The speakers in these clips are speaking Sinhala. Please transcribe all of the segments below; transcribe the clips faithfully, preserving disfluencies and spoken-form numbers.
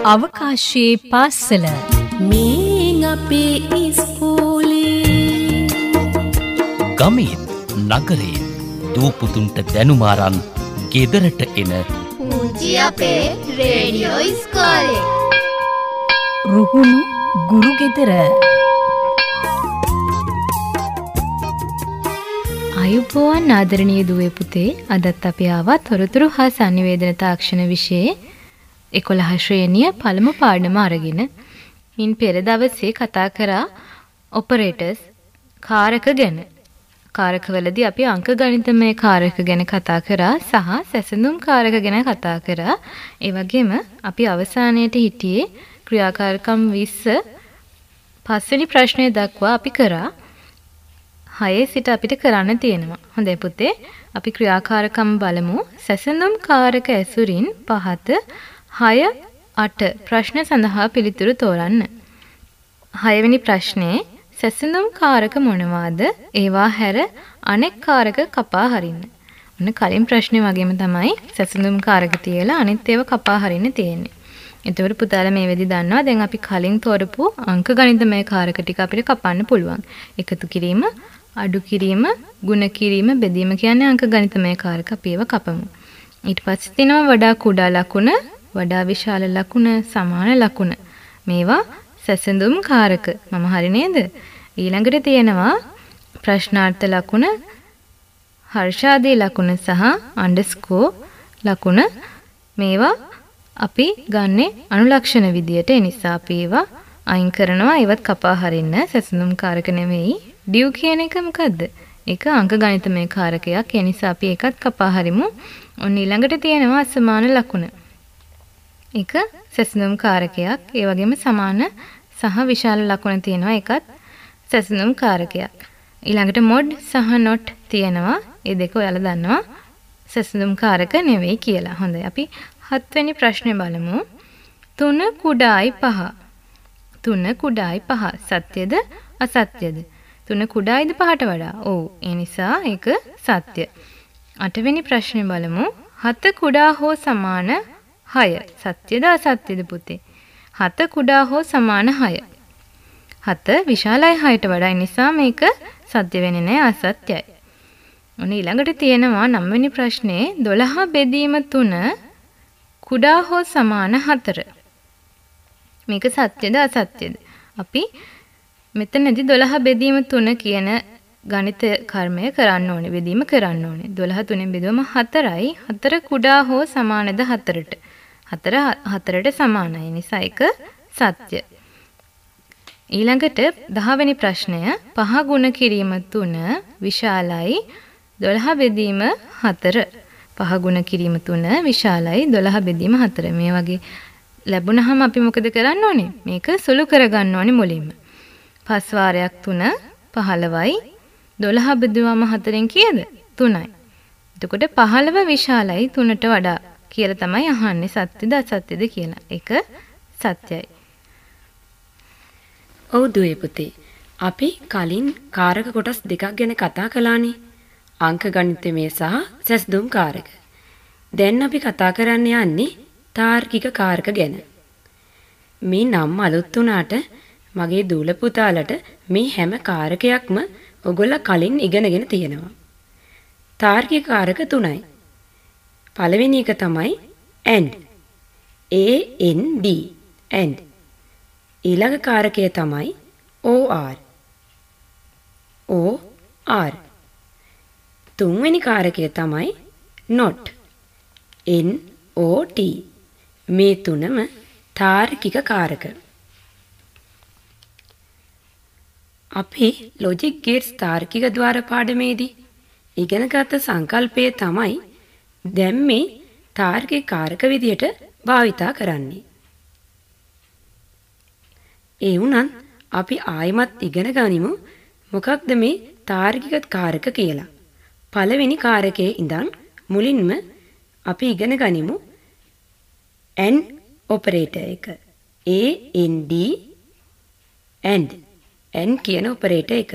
අවකාශයේ පාසල මේ අපේ ඉස්කෝලේ ගමේ නගරේ දූපුතුන්ට දැනුම අරන් ගෙදරට එන පුංචි අපේ රේඩියෝ ඉස්කෝලේ රුහුණු ගුරු ගෙදර අයුබෝවන් ආදරණීය දුවේ පුතේ අදත් අපි ආවා තොරතුරු හා sannivedana තාක්ෂණ විෂයේ එකොළහ ශ්‍රේණිය පළමු පාඩම අරගෙන ඉන් පෙර දවසේ කතා කරා ඔපරේටර්ස් කාරක ගැන. කාරකවලදී අපි අංක ගණිතමය කාරක ගැන කතා කරා සහ සැසඳුම් කාරක ගැන කතා කරා. ඒ වගේම අපි අවසානයේට හිටියේ ක්‍රියාකාරකම් විස්ස පස්වෙනි ප්‍රශ්නය දක්වා අපි කරා. හයේ සිට අපිට කරන්න තියෙනවා. හොඳයි පුතේ. අපි ක්‍රියාකාරකම් බලමු. සැසඳුම් කාරක ඇසුරින් පහත හය අට ප්‍රශ්න සඳහා පිළිතුරු තෝරන්න. හයවෙනි ප්‍රශ්නේ සැසඳුම් කාරක මොනවාද? ඒවා හැර අනෙක් කාරක කපා හරින්න. ඔන්න කලින් ප්‍රශ්නේ වගේම තමයි සැසඳුම් කාරක තියලා අනිත් ඒවා කපා හරින්න තියෙන්නේ. එතකොට පුතාලා මේ වෙදි දන්නවා දැන් අපි කලින් තෝරපු අංක ගණිතමය කාරක ටික අපිට කපන්න පුළුවන්. එකතු කිරීම, අඩු කිරීම, ගුණ කිරීම, බෙදීම කියන්නේ අංක ගණිතමය කාරක අපි ඒවා කපමු. ඊට පස්සේ තියෙනවා වඩා කුඩා ලකුණ, වඩා විශාල ලකුණ, සමාන ලකුණ. මේවා සැසඳුම් කාරක. මම හරි නේද? ඊළඟට තියෙනවා ප්‍රශ්නාර්ථ ලකුණ, හර්ෂාදී ලකුණ සහ අන්ඩර්ස්කෝර් ලකුණ. මේවා අපි ගන්නේ අනුලක්ෂණ විදියට. ඒ නිසා අපි ඒවා අයින් කරනවා. ඒවත් කපා හරින්න. සැසඳුම් කාරක නෙවෙයි. ඩිව් කියන එක මොකද්ද? ඒක අංක ගණිතමය කාරකයක්. ඒ නිසා අපි ඒකත් කපා හරිමු. ඔන්න ඊළඟට තියෙනවා අසමාන ලකුණ. ඒක සැසඳුම් කාරකයක්. ඒ වගේම සමාන සහ විශාල ලකුණ තියෙනවා. ඒකත් සැසඳුම් කාරකයක්. ඊළඟට මොඩ් සහ නොට් තියෙනවා. ඒ දෙක ඔයාලා දන්නවා සැසඳුම් කාරක නෙවෙයි කියලා. හොඳයි. අපි හත්වෙනි ප්‍රශ්නේ බලමු. තුන කුඩායි පහ. තුන කුඩායි පහ. සත්‍යද අසත්‍යද? තුන කුඩායිද පහට වඩා? ඔව්. ඒ නිසා ඒක සත්‍ය. අටවෙනි ප්‍රශ්නේ බලමු. හත කුඩා හෝ සමාන හය. සත්‍යද අසත්‍යද පුතේ? හත කුඩා හෝ සමාන හය. හත විශාලයි හයට වඩා. ඒ නිසා මේක සත්‍ය වෙන්නේ නැහැ, අසත්‍යයි. ඔන්න ඊළඟට තියෙනවා නවවෙනි ප්‍රශ්නේ දොළහ බෙදීම තුන කුඩා හෝ සමාන හතර. මේක සත්‍යද අසත්‍යද? අපි මෙතනදී දොළහ බෙදීම තුන කියන ගණිත කර්මය කරන්න ඕනේ. බෙදීම කරන්න ඕනේ. දොළහ තුනෙන් බෙදුවම හතරයි. හතර කුඩා හෝ සමානද හතරට? හතර හතරට සමානයි. නිසා ඒක සත්‍ය. ඊළඟට දහවෙනි ප්‍රශ්නය පහ ගුණ කිරීම තුන විශාලයි දොළහ බෙදීම හතර. පහ ගුණ කිරීම තුන විශාලයි දොළහ බෙදීම හතර. මේ වගේ ලැබුණාම අපි මොකද කරන්න ඕනේ? මේක සුළු කරගන්න ඕනේ මුලින්ම. පස් වාරයක් තුන පහළොවයි. දොළහ බෙදුවම හතරෙන් කීයද? තුනයි. එතකොට පහළොව විශාලයි තුනට වඩා කියලා තමයි අහන්නේ. සත්‍යද අසත්‍යද කියලා. ඒක සත්‍යයි. ඔව් දුවේ පුතේ. අපි කලින් කාරක කොටස් දෙකක් ගැන කතා කළානේ. අංක ගණිතමය සහ සැසඳුම් කාරක. දැන් අපි කතා කරන්න යන්නේ තාර්කික කාරක ගැන. මේ නම් අලුත් වුණාට මගේ දූල පුතාලට මේ හැම කාරකයක්ම ඔයගොල්ලෝ කලින් ඉගෙනගෙන තියෙනවා. තාර්කික කාරක තුනයි. පළවෙනි එක තමයි and. A N D and. ඊළඟ කාරකය තමයි O R. O R. තුන්වෙනි කාරකය තමයි not. N O T. මේ තුනම තාර්කික කාරක. අපි ලොජික් ගේට්ස් තාර්කික ద్వාර පාඩමේදී ඉගෙනගත් සංකල්පය තමයි දැන් මේ තාර්කික කාරක විදියට භාවිතා කරන්නේ. ඒ වුණත් අපි ආයිමත් ඉගෙන ගනිමු මොකක්ද මේ තාර්කික කාරක කියලා. පළවෙනි කාරකයේ ඉඳන් මුලින්ම අපි ඉගෙන ගනිමු and operator එක. A N D and and කියන operator එක.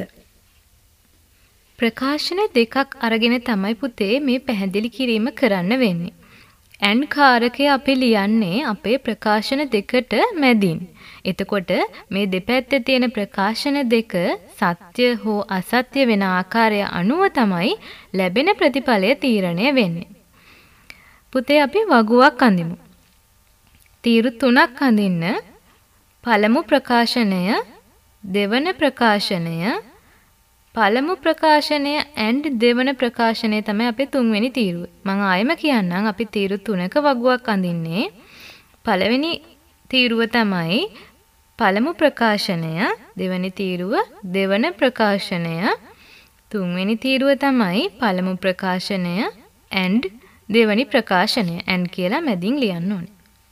ප්‍රකාශන දෙකක් අරගෙන තමයි පුතේ මේ පැහැදිලි කිරීම කරන්න වෙන්නේ. ඇන් කාරකය අපි ලියන්නේ අපේ ප්‍රකාශන දෙකට මැදින්. එතකොට මේ දෙපැත්තේ තියෙන ප්‍රකාශන දෙක සත්‍ය හෝ අසත්‍ය වෙන ආකාරය අනුව තමයි ලැබෙන ප්‍රතිඵලය තීරණය වෙන්නේ. පුතේ අපි වගුවක් අඳිමු. තීරු තුනක් අඳින්න පළමු ප්‍රකාශනය, දෙවන ප්‍රකාශනය, පළමු ප්‍රකාශනය and දෙවන ප්‍රකාශනය තමයි අපේ තුන්වෙනි තීරුව. මම ආයෙම කියන්නම් අපි තීරු තුනක වගුවක් අඳින්නේ. පළවෙනි තීරුව තමයි පළමු ප්‍රකාශනය, දෙවෙනි තීරුව දෙවන ප්‍රකාශනය, තුන්වෙනි තීරුව තමයි පළමු ප්‍රකාශනය and දෙවෙනි ප්‍රකාශනය. and කියලා මැදින් ලියන්න ඕනේ.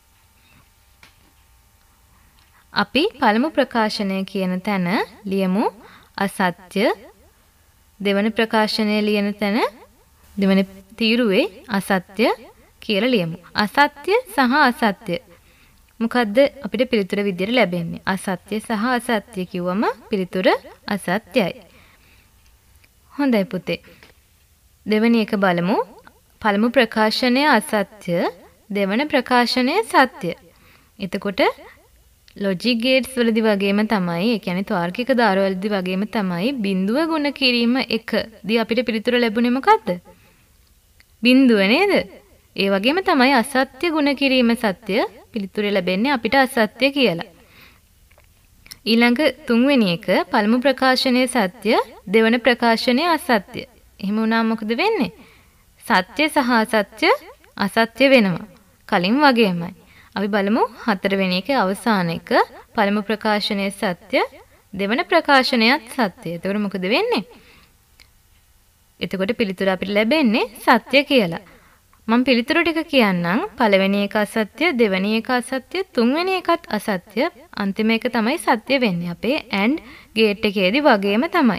අපි පළමු ප්‍රකාශනය කියන තැන ලියමු අසත්‍ය. දෙවන ප්‍රකාශනය ලියන තැන දෙවන තීරුවේ අසත්‍ය කියලා ලියමු. අසත්‍ය සහ අසත්‍ය. මොකද්ද අපිට පිළිතුර විදියට ලැබෙන්නේ? අසත්‍ය සහ අසත්‍ය කිව්වම පිළිතුර අසත්‍යයි. හොඳයි පුතේ. දෙවෙනි එක බලමු. පළමු ප්‍රකාශනය අසත්‍ය, දෙවන ප්‍රකාශනය සත්‍ය. එතකොට ලොජික් ගේට්ස් වලදී වගේම තමයි, ඒ කියන්නේ තාර්කික දාර වලදී වගේම තමයි බිඳුව ගුණ කිරීම එක දී අපිට පිළිතුර ලැබුණේ මොකද්ද? බිඳුව නේද? ඒ වගේම තමයි අසත්‍ය ගුණ කිරීම සත්‍ය පිළිතුර ලැබෙන්නේ අපිට අසත්‍ය කියලා. ඊළඟ තුන්වෙනි එක පළමු ප්‍රකාශනයේ සත්‍ය, දෙවන ප්‍රකාශනයේ අසත්‍ය. එහෙම වුණාම මොකද වෙන්නේ? සත්‍ය සහ අසත්‍ය අසත්‍ය වෙනවා. කලින් වගේමයි. අපි බලමු හතරවෙනි එකේ අවසාන එක පළමු ප්‍රකාශනයේ සත්‍ය, දෙවන ප්‍රකාශනයත් සත්‍ය. එතකොට මොකද වෙන්නේ? එතකොට පිළිතුර අපිට ලැබෙන්නේ සත්‍ය කියලා. මම පිළිතුරු ටික කියන්නම්. පළවෙනි එක අසත්‍ය, දෙවෙනි එක අසත්‍ය, තුන්වෙනි එකත් අසත්‍ය, අන්තිම එක තමයි සත්‍ය වෙන්නේ. අපේ and ගේට් එකේදී වගේම තමයි.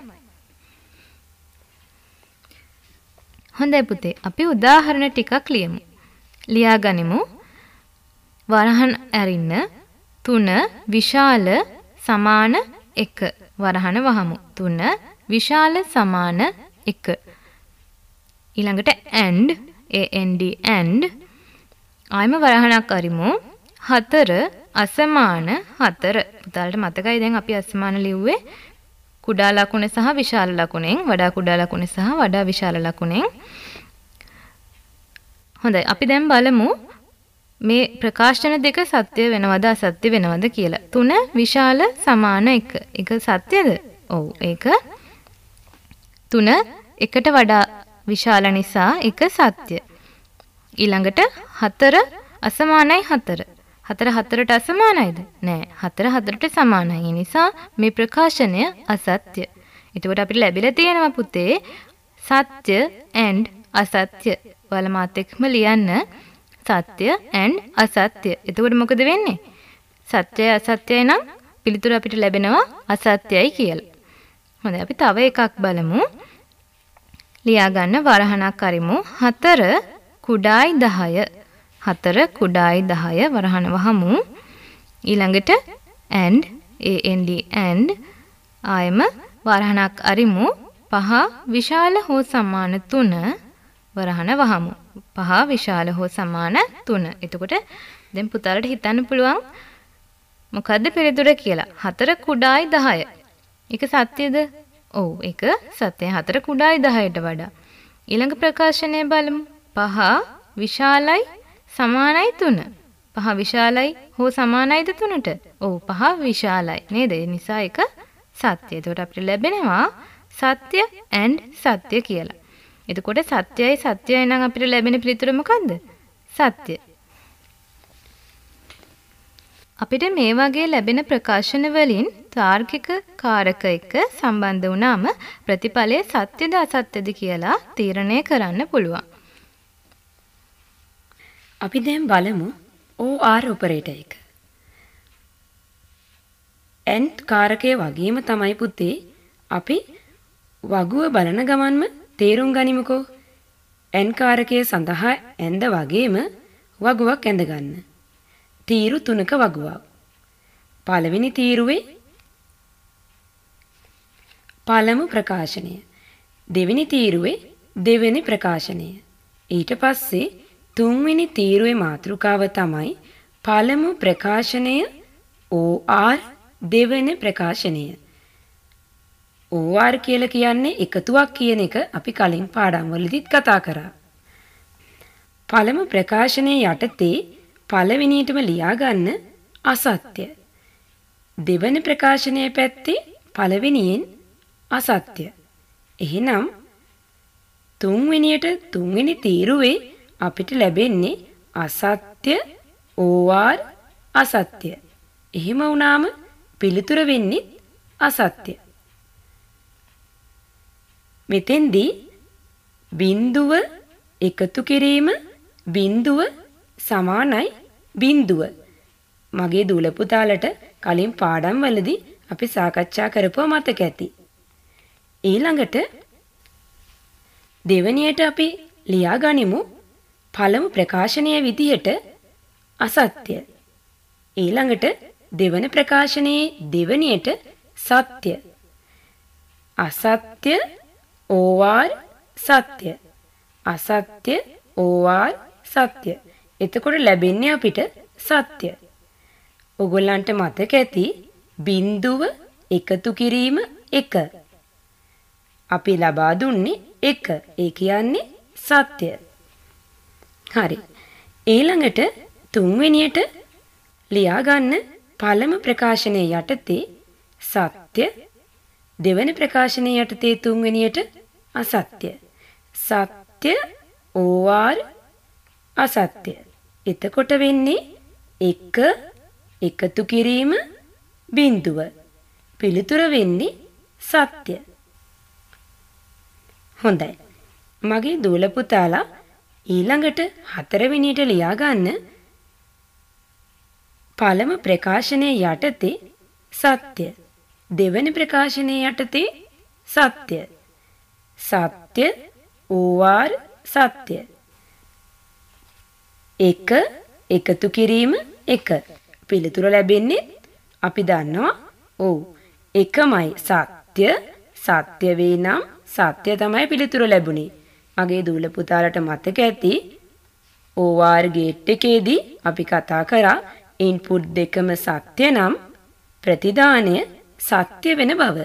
හොඳයි පුතේ. අපි උදාහරණ ටිකක් ලියමු. ලියා ගනිමු. වරහන් ඇරින්න තුන විශාල සමාන එක. වරහන වහමු. තුන විශාල සමාන එක. ඊළඟට and and and ආයම වරහනක් අරිමු. හතර අසමාන හතර. පුතාලට මතකයි දැන් අපි අසමාන ලිව්වේ කුඩා ලකුණ සහ විශාල ලකුණෙන්, වඩා කුඩා ලකුණ සහ වඩා විශාල ලකුණෙන්. හොඳයි. අපි දැන් බලමු මේ ප්‍රකාශන දෙක සත්‍ය වෙනවද අසත්‍ය වෙනවද කියලා. තුන විශාල සමාන එක. ඒක සත්‍යද? ඔව්. ඒක තුන එකට වඩා විශාල නිසා ඒක සත්‍ය. ඊළඟට හතර අසමානයි හතර. හතර හතරට අසමානයිද? නෑ. හතර හතරට සමානයි. ඒ නිසා මේ ප්‍රකාශනය අසත්‍ය. එතකොට අපිට ලැබිලා තියෙනවා පුතේ සත්‍ය and අසත්‍ය. ඔයාලා මාත් එක්කම ලියන්න. සත්‍ය and අසත්‍ය. එතකොට මොකද වෙන්නේ? සත්‍යයි අසත්‍යයි නම් පිළිතුර අපිට ලැබෙනවා අසත්‍යයි කියලා. හොඳයි. අපි තව එකක් බලමු. ලියා ගන්න වරහනක් අරිමු. හතර කුඩායි දහය. හතර කුඩායි දහය වරහන වහමු. ඊළඟට and and and ආයම වරහනක් අරිමු. පහ විශාල හෝ සමාන තුන වරහන වහමු. පහ විශාල හෝ සමාන තුන. එතකොට දැන් පුතාලට හිතන්න පුළුවන් මොකද්ද පිළිතුර කියලා. හතර කුඩායි දහය. ඒක සත්‍යද? ඔව්. ඒක සත්‍යයි. හතර කුඩායි දහයට වඩා. ඊළඟ ප්‍රකාශනය බලමු. පහ විශාලයි සමානයි තුන. පහ විශාලයි හෝ සමානයිද තුනට? ඔව්. පහ විශාලයි නේද? ඒ නිසා ඒක සත්‍ය. එතකොට අපිට ලැබෙනවා සත්‍ය and සත්‍ය කියලා. එතකොට සත්‍යයි සත්‍යයි නම් අපිට ලැබෙන පිළිතුර මොකද්ද? සත්‍ය. අපිට මේ වගේ ලැබෙන ප්‍රකාශන වලින් තාර්කික කාරක එක්ක සම්බන්ධ වුණාම ප්‍රතිඵලය සත්‍යද අසත්‍යද කියලා තීරණය කරන්න පුළුවන්. අපි දැන් බලමු O R ඔපරේටර් එක. and කාරකයේ වගේම තමයි පුතේ අපි වගුව බලන ගමන්ම තේරුම් ගනිමුකෝ. and කාරකයේ සඳහා ඇඳ වගේම වගුවක් ඇඳ ගන්න. තීරු තුනක වගුවක්. පළවෙනි තීරුවේ පළමු ප්‍රකාශනය. දෙවෙනි තීරුවේ දෙවෙනි ප්‍රකාශනය. ඊට පස්සේ තුන්වෙනි තීරුවේ මාතෘකාව තමයි පළමු ප්‍රකාශනය ඕ ආර් දෙවෙනි ප්‍රකාශනය. ඕ ආර් කියලා කියන්නේ එකතුවක් කියන එක අපි කලින් පාඩම් වලදීත් කතා කරා. පළමු ප්‍රකාශනයේ යටතේ පළවෙනියටම ලියා ගන්න අසත්‍ය. දෙවෙනි ප්‍රකාශනයේ පැත්තේ පළවෙනියෙන් අසත්‍ය. එහෙනම් තුන්වෙනියට තුන්වෙනි තීරුවේ අපිට ලැබෙන්නේ අසත්‍ය ඕ ආර් අසත්‍ය. එහෙම වුණාම පිළිතුර වෙන්නේ අසත්‍ය. මෙතෙන්දී බිඳුව එකතු කිරීම බිඳුව සමානයි බිඳුව. මගේ දූල පුතාලට කලින් පාඩම් වලදී අපි සාකච්ඡා කරපුවා මතක ඇති. ඊළඟට දෙවැනියට අපි ලියා ගනිමු පළමු ප්‍රකාශනයේ විදිහට අසත්‍ය. ඊළඟට දෙවන ප්‍රකාශනයේ දෙවැනියට සත්‍ය. අසත්‍ය ඕ ආර් සත්‍ය. අසත්‍ය ඕ ආර් සත්‍ය. එතකොට ලැබෙන්නේ අපිට සත්‍ය. ඔයගොල්ලන්ට මතක ඇති බිඳුව එකතු කිරීම එක. අපි ලබා දුන්නේ එක. ඒ කියන්නේ සත්‍ය. හරි. ඊළඟට තුන්වෙනියට ලියා ගන්න පළමු ප්‍රකාශනයේ යටතේ සත්‍ය. දෙවන ප්‍රකාශනයේ යටතේ තුන්වෙනියට අසත්‍ය. සත්‍ය ඕ ආර් අසත්‍ය. එතකොට වෙන්නේ එක එකතු කිරීම බිඳුව. පිළිතුර වෙන්නේ සත්‍ය. හොඳයි. මගේ දූල පුතාලා ඊළඟට හතරවෙනියට ලියා ගන්න පළමු ප්‍රකාශනයේ යටතේ සත්‍ය. දෙවන ප්‍රකාශනයේ යටතේ සත්‍ය. සත්‍ය ඕ ආර් සත්‍ය. එක එකතු කිරීම එක. පිළිතුර ලැබෙන්නේ අපි දන්නවා ඔව් එකමයි සත්‍ය. සත්‍ය වේ නම් සත්‍ය තමයි පිළිතුර ලැබුණේ. මගේ දූල පුතාලට මතක ඇති ඕ ආර් ගේට් එකේදී අපි කතා කරා ඉන්පුට් දෙකම සත්‍ය නම් ප්‍රතිදානය සත්‍ය වෙන බව.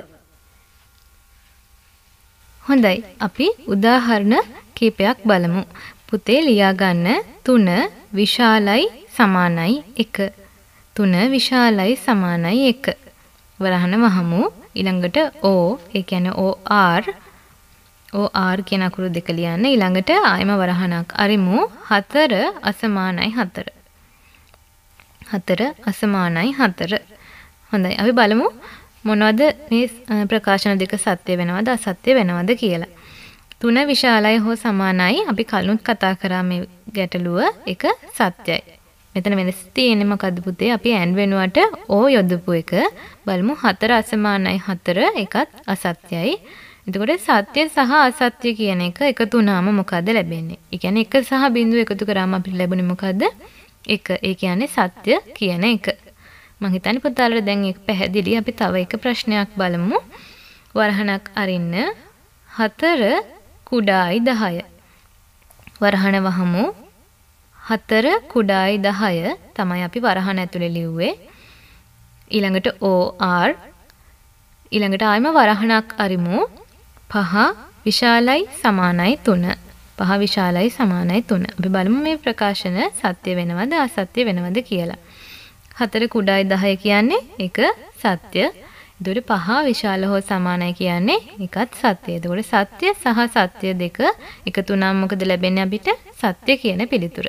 හොඳයි. අපි උදාහරණ කීපයක් බලමු. පුතේ ලියා ගන්න තුන විශාලයි සමානයි එක. තුන විශාලයි සමානයි එක. වරහන වහමු. ඊළඟට O ඒ කියන්නේ O R O R කියන අකුරු දෙක ලියන්න. ඊළඟට ආයම වරහනක් අරිමු. හතර අසමානයි හතර. හතර අසමානයි හතර. හොඳයි. අපි බලමු මොනවද මේ ප්‍රකාශන දෙක සත්‍ය වෙනවද අසත්‍ය වෙනවද කියලා. තුන විශාලයි හෝ සමානයි අපි කලිනුත් කතා කරා මේ ගැටලුව එක සත්‍යයි. මෙතන වෙනස තියෙන්නේ මොකද්ද පුතේ? අපි n වෙනුවට o යොදපු එක. බලමු හතර අසමානයි හතර ඒකත් අසත්‍යයි. එතකොට සත්‍ය සහ අසත්‍ය කියන එක එකතු වුණාම මොකද්ද ලැබෙන්නේ? ඒ කියන්නේ එක සහ බිඳුව එකතු කරාම අපිට ලැබුණේ මොකද්ද? එක. ඒ කියන්නේ සත්‍ය කියන එක. මම හිතන්නේ පුතාලට දැන් ඒක පැහැදිලි. අපි තව එක ප්‍රශ්නයක් බලමු. වරහණක් අරින්න. හතර කුඩායි දහය. වරහණ වහමු. හතර කුඩායි දහය තමයි අපි වරහණ ඇතුලේ ලිව්වේ. ඊළඟට O R ඊළඟට ආයම වරහණක් අරිමු. පහ විශාලයි සමානයි තුන. පහ විශාලයි සමානයි තුන. අපි බලමු මේ ප්‍රකාශන සත්‍ය වෙනවද අසත්‍ය වෙනවද කියලා. හතර කුඩායි දහය කියන්නේ එක සත්‍ය. එතකොට පහ විශාල හෝ සමානයි කියන්නේ එකත් සත්‍ය. එතකොට සත්‍ය සහ සත්‍ය දෙක එකතු වුණාම මොකද ලැබෙන්නේ අපිට? සත්‍ය කියන පිළිතුර.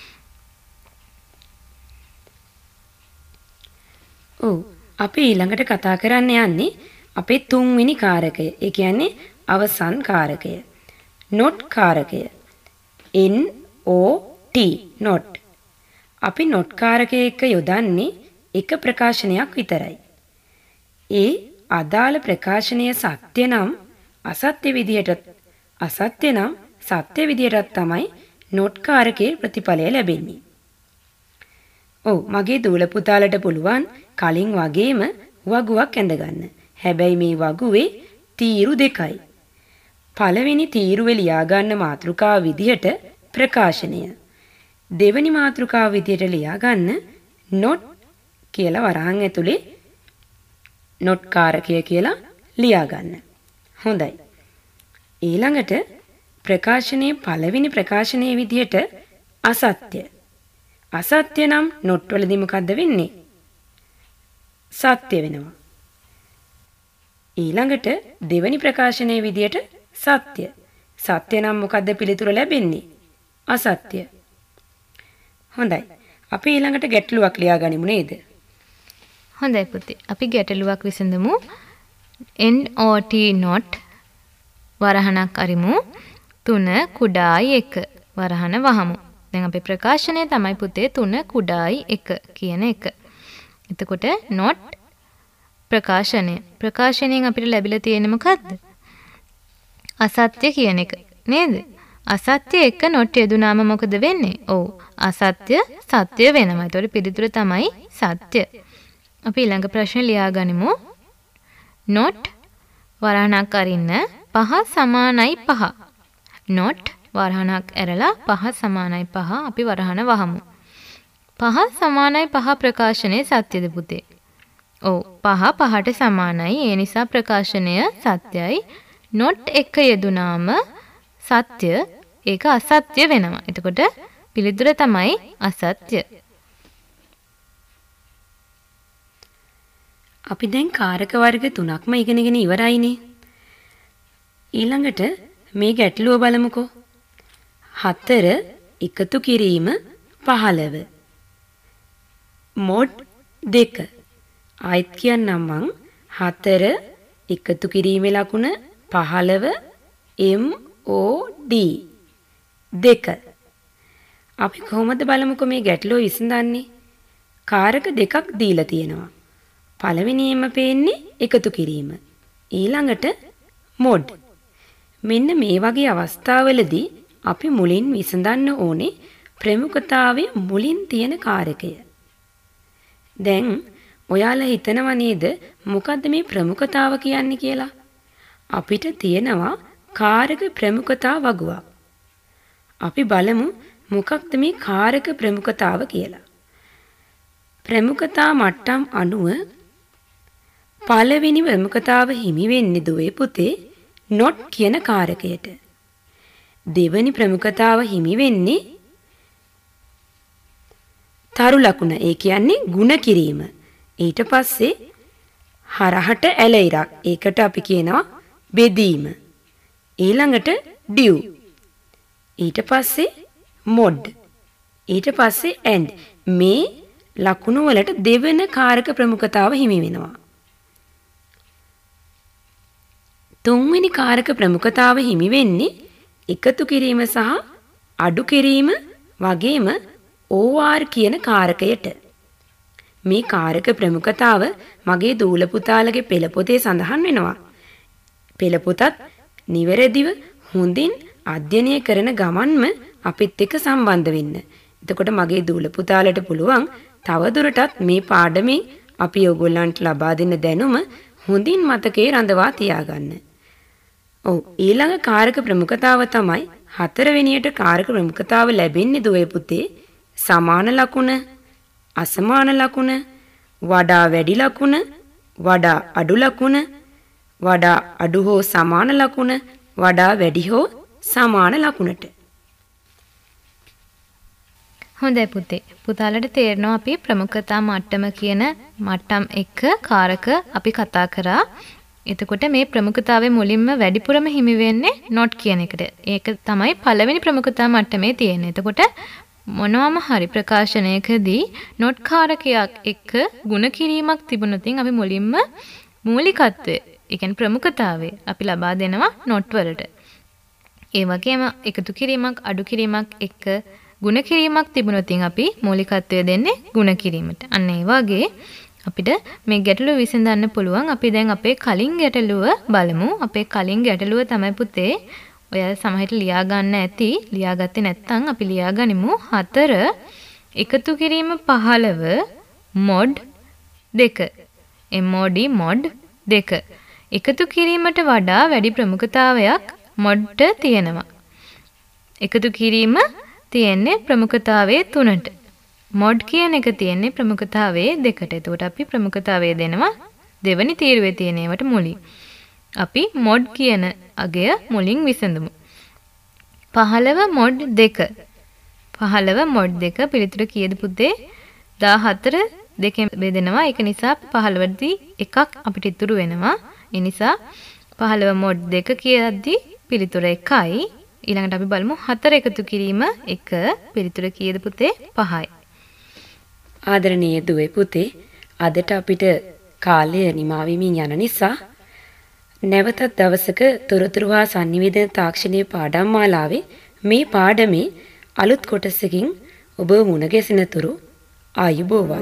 ඔව් අපි ඊළඟට කතා කරන්න යන්නේ අපේ තුන්වෙනි කාරකය. ඒ කියන්නේ අවසන් කාරකය. not කාරකය. N O T not. අපි not කාරකය එක්ක යොදන්නේ එක ප්‍රකාශනයක් විතරයි. ඒ අදාළ ප්‍රකාශනය සත්‍ය නම් අසත්‍ය විදිහට අසත්‍ය නම් සත්‍ය විදිහට තමයි not කාරකයේ ප්‍රතිඵලය ලැබෙන්නේ. ඔව් මගේ දූල පුතාලට පුළුවන් කලින් වගේම වගුවක් ඇඳගන්න. හැබැයි මේ වගුවේ තීරු දෙකයි. පළවෙනි තීරුවේ ලියා ගන්න මාතෘකාව විදිහට ප්‍රකාශනය. දෙවනි මාතෘකාව විදියට ලියා ගන්න not කියලා වරහන් ඇතුලේ not කාරකය කියලා ලියා ගන්න. හොඳයි. ඊළඟට ප්‍රකාශනයේ පළවෙනි ප්‍රකාශනයේ විදියට අසත්‍ය. අසත්‍ය නම් not වලදී මොකද්ද වෙන්නේ? සත්‍ය වෙනවා. ඊළඟට දෙවනි ප්‍රකාශනයේ විදියට සත්‍ය. සත්‍ය නම් මොකද්ද පිළිතුර ලැබෙන්නේ? අසත්‍ය. හොඳයි. අපි ඊළඟට ගැටලුවක් ලියා ගනිමු නේද? හොඳයි පුතේ. අපි ගැටලුවක් විසඳමු. not not වරහණක් අරිමු. තුන කුඩායි එක වරහණ වහමු. දැන් අපේ ප්‍රකාශනය තමයි පුතේ තුන කුඩායි එක කියන එක. එතකොට not ප්‍රකාශනය. ප්‍රකාශනයෙන් අපිට ලැබිලා තියෙන්නේ මොකද්ද? අසත්‍ය කියන එක. නේද? අසත්‍ය එක not යෙදුනාම මොකද වෙන්නේ? ඔව්. අසත්‍ය සත්‍ය වෙනවා. ඒතකොට පිළිතුර තමයි සත්‍ය. අපි ඊළඟ ප්‍රශ්නේ ලියා ගනිමු. not වරහණක් අරින්න පහ සමානයි පහ. not වරහණක් ඇරලා පහ සමානයි පහ අපි වරහණ වහමු. පහ සමානයි පහ ප්‍රකාශනයේ සත්‍යද පුතේ? ඔව්. පහ පහට සමානයි. ඒ නිසා ප්‍රකාශනය සත්‍යයි. not එක යෙදුනාම සත්‍ය ඒක අසත්‍ය වෙනවා. එතකොට පිළිතුර තමයි අසත්‍ය. අපි දැන් කාරක වර්ග තුනක්ම ඉගෙනගෙන ඉවරයිනේ. ඊළඟට මේ ගැටලුව බලමුකෝ. හතර එකතු කිරීම පහළව. mod දෙක. ආයිත් කියන්නම් මං හතර එකතු කිරීමේ ලකුණ පහළව mod දෙක. අපි කොහොමද බලමුකෝ මේ ගැටලුව විසඳන්නේ? කාරක දෙකක් දීලා තියෙනවා. පළවෙනියෙන්ම පේන්නේ එකතු කිරීම. ඊළඟට mod. මෙන්න මේ වගේ අවස්ථාවලදී අපි මුලින් විසඳන්න ඕනේ ප්‍රමුඛතාවයේ මුලින් තියෙන කාරකය. දැන් ඔයාලා හිතනවා නේද මොකද්ද මේ ප්‍රමුඛතාව කියන්නේ කියලා? අපිට තියෙනවා කාරක ප්‍රමුඛතා වගුවක්. අපි බලමු මොකක්ද මේ කාරක ප්‍රමුඛතාව කියලා. ප්‍රමුඛතා මට්ටම් අනුව පළවෙනි ප්‍රමුඛතාව හිමි වෙන්නේ දුවේ පුතේ not කියන කාරකයට. දෙවෙනි ප්‍රමුඛතාව හිමි වෙන්නේ තරු ලකුණ. ඒ කියන්නේ ಗುಣ කිරීම. ඊට පස්සේ හරහට ඇල ඉරක්. ඒකට අපි කියනවා බෙදීම. ඊළඟට div. ඊට පස්සේ mod. ඊට පස්සේ and. මේ ලකුණු වලට දෙවෙනි කාරක ප්‍රමුඛතාව හිමි වෙනවා. තුන්වෙනි කාරක ප්‍රමුඛතාව හිමි වෙන්නේ එකතු කිරීම සහ අඩු කිරීම වගේම or කියන කාරකයට. මේ කාරක ප්‍රමුඛතාව මගේ දූල පුතාලගේ පෙළ පොතේ සඳහන් වෙනවා. පෙළ පොතත් නිවැරදිව හොඳින් අධ්‍යයනය කරන ගමන්ම අපිත් එක්ක සම්බන්ධ වෙන්න. එතකොට මගේ දූල පුතාලට පුළුවන් තවදුරටත් මේ පාඩමේ අපි ඔයගොල්ලන්ට ලබා දෙන දැනුම හොඳින් මතකයේ රඳවා තියාගන්න. ඔව් ඊළඟ කාරක ප්‍රමුඛතාව තමයි හතරවෙනියට කාරක ප්‍රමුඛතාව ලැබෙන්නේ දුවේ පුතේ සමාන ලකුණ, අසමාන ලකුණ, වඩා වැඩි ලකුණ, වඩා අඩු ලකුණ, වඩා අඩු හෝ සමාන ලකුණ, වඩා වැඩි හෝ සමාන ලකුණට. හොඳයි පුතේ. පුතාලට තේරෙනවා අපි ප්‍රමුඛතා මට්ටම කියන මට්ටම් එක කාරක අපි කතා කරා. එතකොට මේ ප්‍රමුඛතාවයේ මුලින්ම වැඩිපුරම හිමි වෙන්නේ not කියන එකට. ඒක තමයි පළවෙනි ප්‍රමුඛතා මට්ටමේ තියෙන්නේ. එතකොට මොනවාම හරි ප්‍රකාශනයකදී not කාරකයක් එක්ක ಗುಣ කිරීමක් තිබුණොත් අපි මුලින්ම මූලිකත්වය, ඒ කියන්නේ ප්‍රමුඛතාවය අපි ලබා දෙනවා not වලට. ඒ වගේම එකතු කිරීමක්, අඩු කිරීමක් එක්ක ಗುಣ කිරීමක් තිබුණොත් අපි මූලිකත්වය දෙන්නේ ಗುಣ කිරීමට. අන්න ඒ වගේ අපිට මේ ගැටලුව විසඳන්න පුළුවන්. අපි දැන් අපේ කලින් ගැටලුව බලමු. අපේ කලින් ගැටලුව තමයි පුතේ ඔයාලා සමහරට ලියා ගන්න ඇති. ලියාගත්තේ නැත්නම් අපි ලියා ගනිමු. හතර එකතු කිරීම පහළව mod දෙක. mod mod දෙක. එකතු කිරීමට වඩා වැඩි ප්‍රමුඛතාවයක් modට තියෙනවා. එකතු කිරීම තියෙන්නේ ප්‍රමුඛතාවයේ තුනට. මොඩ් කියන එක තියෙන්නේ ප්‍රමුඛතාවයේ දෙකට. එතකොට අපි ප්‍රමුඛතාවය දෙනවා දෙවනි තීරුවේ තියෙන ඒවට මුලින්. අපි මොඩ් කියන අගය මුලින් විසඳමු. පහළව මොඩ් දෙක. පහළව මොඩ් දෙක පිළිතුර කීයද පුතේ? දාහතර දෙකෙන් බෙදෙනවා. ඒක නිසා පහළවදී එකක් අපිට ඉතුරු වෙනවා. ඒ නිසා පහළව මොඩ් දෙක කියද්දී පිළිතුර එකයි. ඊළඟට අපි බලමු හතර එකතු කිරීම එක පිළිතුර කීයද පුතේ? පහයි. ආදරණීය දුවේ පුතේ, අදට අපිට කාලය නිමා වෙමින් යන නිසා නැවතත් දවසක තොරතුරු හා sannivedana තාක්ෂණීය පාඩම් මාලාවේ මේ පාඩමේ අලුත් කොටසකින් ඔබ මුණ ගැසෙනතුරු ආයුබෝවන්.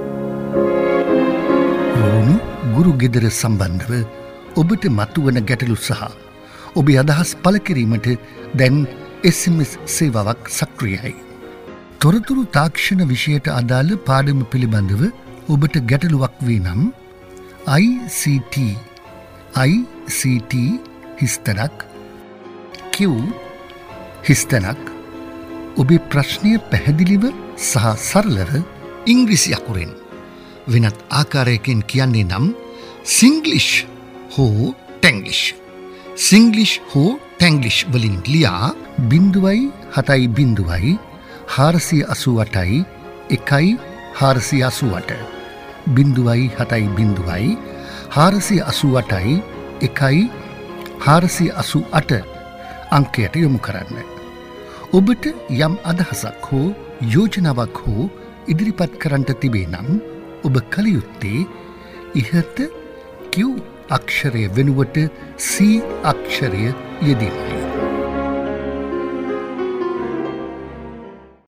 රෝණු ගුරු ගෙදර සම්බන්ධව ඔබට මතුවන ගැටලු සහ ඔබේ අදහස් පළ කිරීමට දැන් එස් එම් එස් සේවාවක් සක්‍රියයි. තොරතුරු තාක්ෂණ විෂයට අදාළ පාඩම පිළිබඳව ඔබට ගැටලුවක් වී නම් I C T I C T හිස්තැනක් Q හිස්තැනක් ඔබේ ප්‍රශ්නය පැහැදිලිව සහ සරලව ඉංග්‍රීසි අකුරෙන් වෙනත් ආකාරයකින් කියන්නේ නම් සිංග්ලිෂ් හෝ ටැංග්ලිෂ් සිංග්ලිෂ් හෝ ටැංග්ලිෂ් වලින් ලියා බිඳුවයි හතයි බිඳුවයි හාරසිය අසූ අටයි එකයි හාරසිය අසූ අට බිඳුවයි හතයි බිඳුවයි හාරසිය අසූ අටයි එකයි හාරසිය අසූ අට අංකයට යොමු කරන්න. ඔබට යම් අදහසක් හෝ යෝජනාවක් හෝ ඉදිරිපත් කරන්නට තිබේ නම් ඔබ කළ යුත්තේ ඉහත Q අක්ෂරය වෙනුවට C අක්ෂරය යෙදීමයි.